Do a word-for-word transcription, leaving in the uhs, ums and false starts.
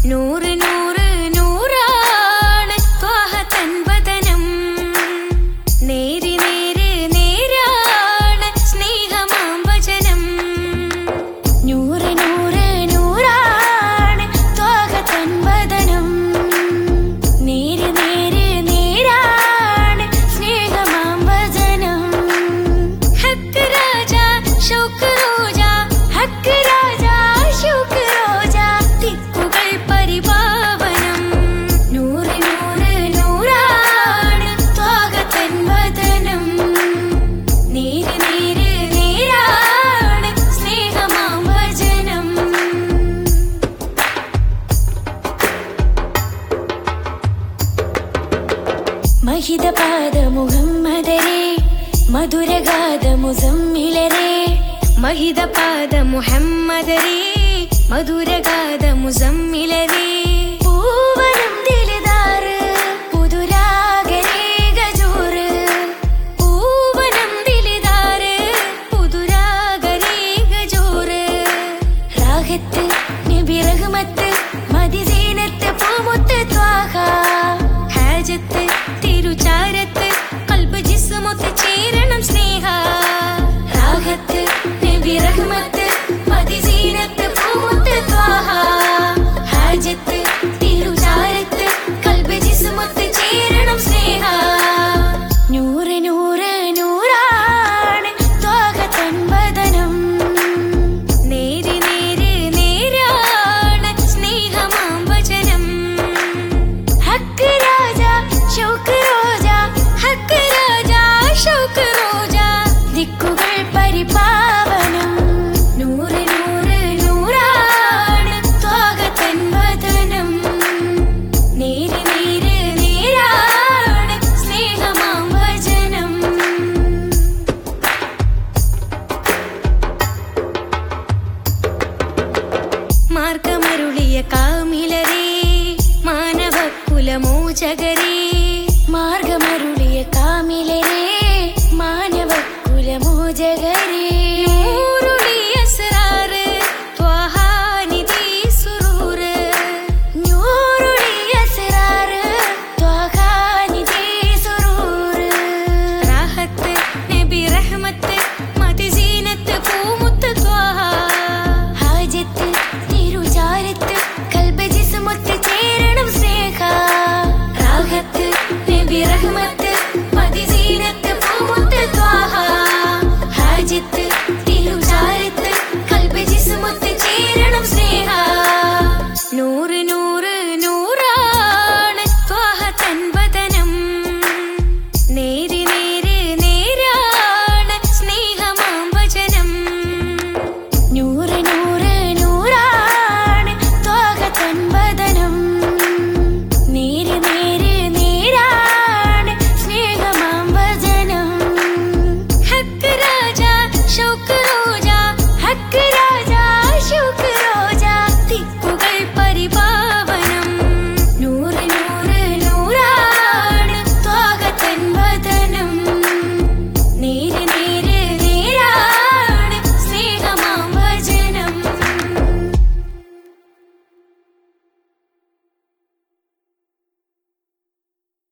നൂറ് നൂറ് നൂറാണ് ത്വാഹ തൻ വദനം. നേര് നേര് നേരാണ് സ്നേഹമാം വചനം. നൂറ് നൂറ് നൂറാണ് ത്വാഹ തൻ വദനം. നേര് നേര് നേരാണ് സ്നേഹമാം വചനം. ഹക്ക് രാജ ശൗക്ക് റോജ, ഹക്ക് രാജ ശൗക്ക് റോജ, തിക്കുകൾ പരിപാവനം. നൂറ് നൂറ് നൂറാണ് ത്വാഹ തൻ വദനം. നേര് നേര് നേരാണ് സ്നേഹമാം വചനം. മഹിതപാദ മുഹമ്മദരേ, മധുരഗാഥ മുസമ്മിലരേ. മഹിതപാദ മുഹമ്മദരേ, മധുരഗാഥ മുസമ്മിലരേ.